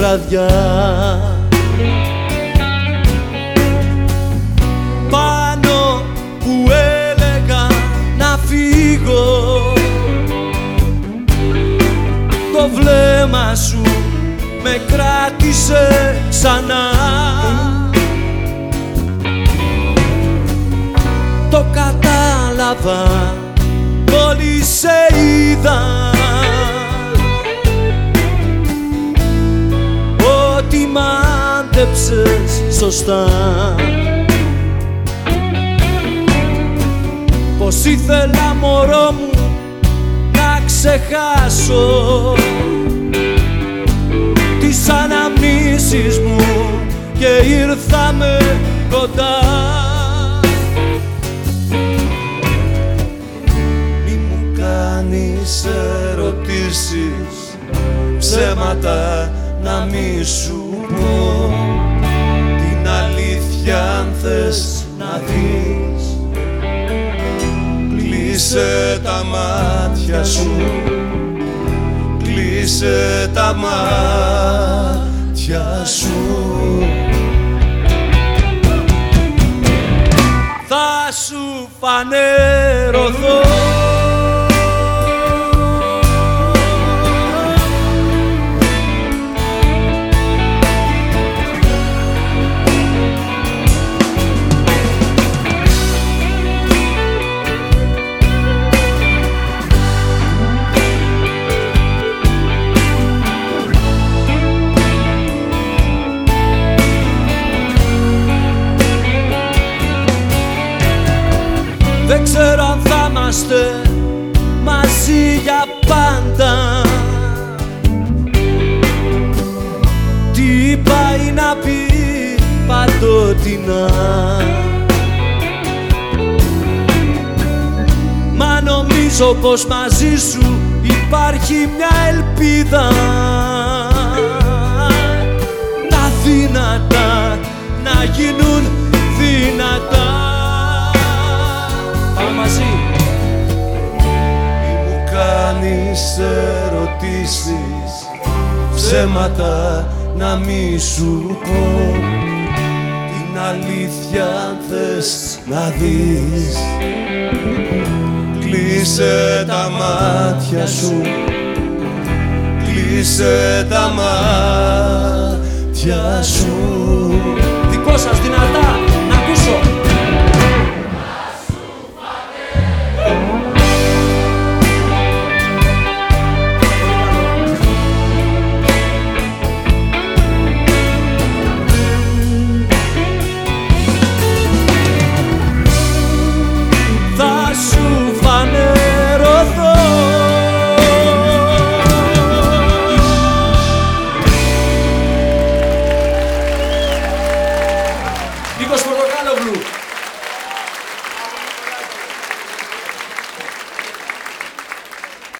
βραδιά. Πάνω που έλεγα να φύγω, το βλέμμα σου με κράτησε ξανά. Το κατάλαβα μόλις σε είδα, ότι μάντεψες σωστά. Πως ήθελα μωρό μου να ξεχάσω τις αναμνήσεις μου και ήρθαμε κοντά. Μη μου κάνεις ερωτήσεις, ψέματα να μη σου πω, την αλήθεια αν θες να δεις. Κλείσε τα μάτια σου, κλείσε τα μάτια σου. Θα σου φανερωθώ. Δεν ξέρω αν θα είμαστε μαζί για πάντα. Τι πάει να πει παντοτινά, μα νομίζω πως μαζί σου υπάρχει μια ελπίδα. Τα δυνατά να γίνουν δυνατά. Μαζί. Μη μου κάνεις ερωτήσεις, ψέματα να μη σου πω, την αλήθεια αν θες να δεις. Κλείσε τα μάτια σου, κλείσε τα μάτια σου. Δικό σας δυνατά.